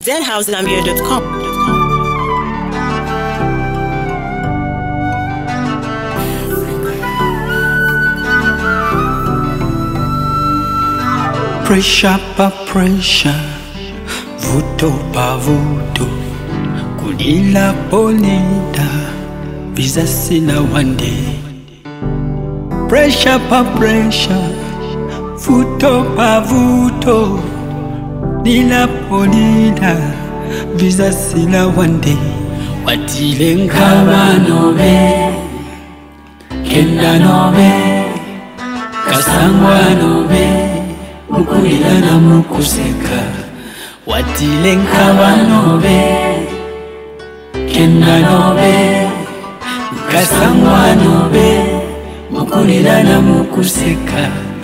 zhousegambia.com. Pressure pa pressure, vuto pa vuto, kulila polida, visa sila one day. Pressure pa pressure, vuto pa vuto, lila polida, visa sila one day. Watile nkaba nobe, kenda nobe, kasangwa nobe, mukulila na mukuseka. Watile nkaba nobe, kenda nobe, kasangwa nobe, mukulila na mukuseka.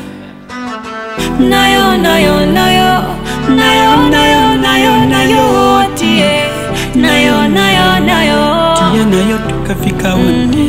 Nayo, nayo, nayo, nayo, nayo, nayo, nayo, tie. Nayo, nayo, nayo, tie nayo tukafika wande.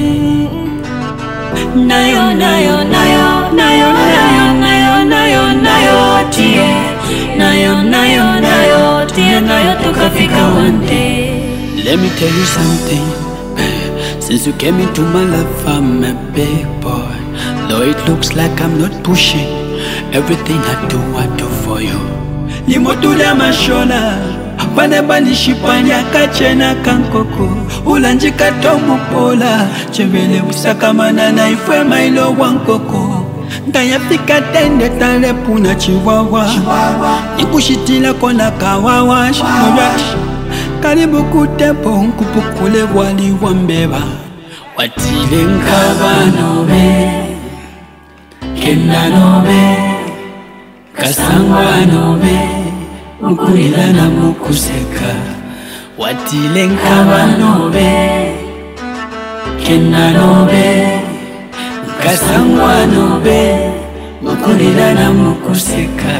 Nayo, nayo, nayo, nayo, nayo, nayo, nayo, nayo, tie. Nayo, nayo, nayo, tie nayo tukafika wande. Let me tell you something. Since you came into my life, I'm a big boy. Though it looks like I'm not pushing, everything I do for you. Limotula mashona, paneba nishipanya kachena kankoko. Ulanjika tomu pola, chevele usakamana na ifwe mailo wankoko. Ndayafika tende tale puna chiwawa, nikushitila kona kawawa. Karibu kutepo nkupukule wali wambeba. Watile nkaba nobe, kenda nobe, kasangwa nobe, mukulila na mukuseka. Watile nkaba nobe, kenda nobe, kasangwa nobe, mukulila na mukuseka.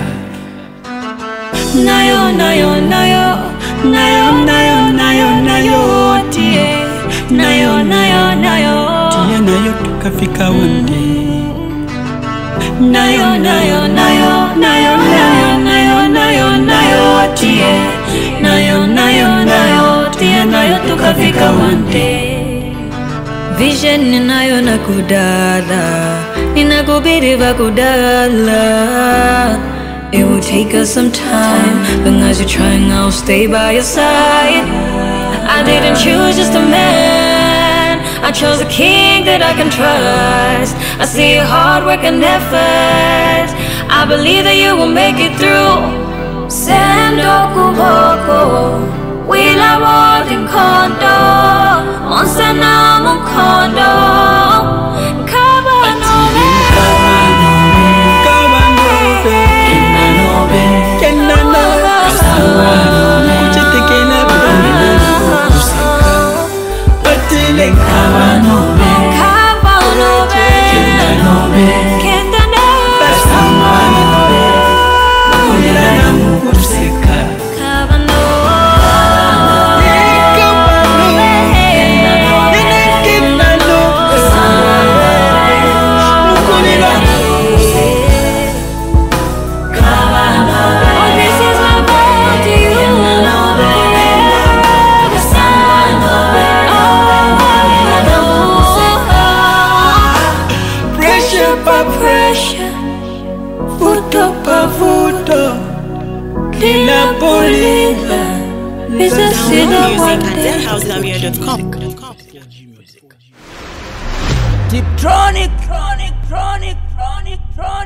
Nayo, nayo, nayo, nayo, nayo, nayo, nayo, tie. Nayo, nayo, nayo, tie nayo tukafika wande. Nayo, nayo, nayo, nayo, nayo, nayo, nayo, nayo, tie. Nayo, nayo, nayo, tie nayo tukafika wande. Vision ninayo na kudala, ninakubiri kudala. It will take us some time, but as you're trying, I'll stay by your side. I didn't choose just a man, I chose a king that I can trust. I see your hard work and effort, I believe that you will make it through. Sendo kuboko, wila walking kondo, monsana mukondo, kabano me. Music at zhousegambia.com. Deep tronic, tronic, tronic, tronic, tronic.